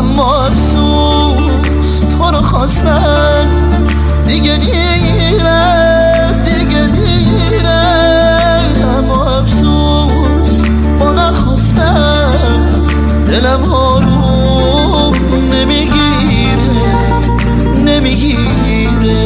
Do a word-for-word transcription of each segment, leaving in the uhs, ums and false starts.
اما افسوس تو رو خواستن دیگه دیره دیگه دیره. اما افسوس با نخواستن دلم آروم نمیگیره نمیگیره.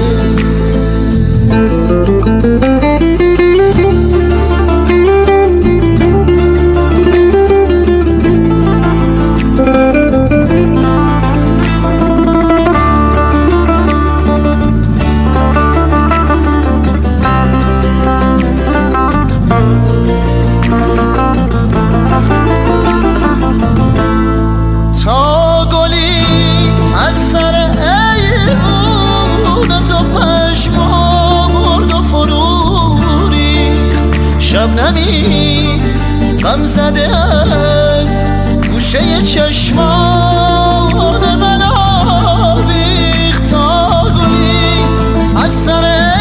شبنمی غم زده از گوشه چشمان من آویخت تا گلی از سر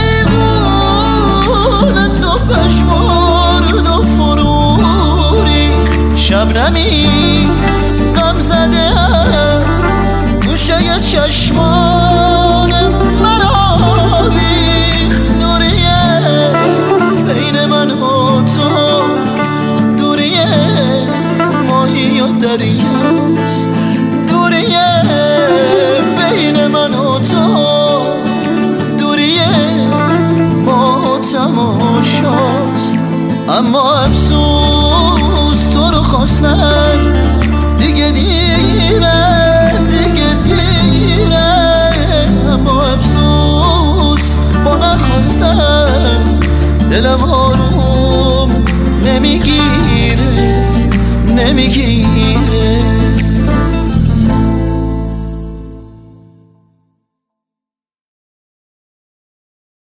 ایوون تو پشمرد و فرو ریخت. شبنمی غم زده از گوشه چشمان من آویخت. دوریه بین من و تو دوریه ماهی و دریاست. دوریه بین من و تو دوریه ما تماشاست. اما افسوس تو رو خواستن دیگه دیره دیگه دیره. اما افسوس با نخواستن دلم آروم نمیگیره نمیگیره.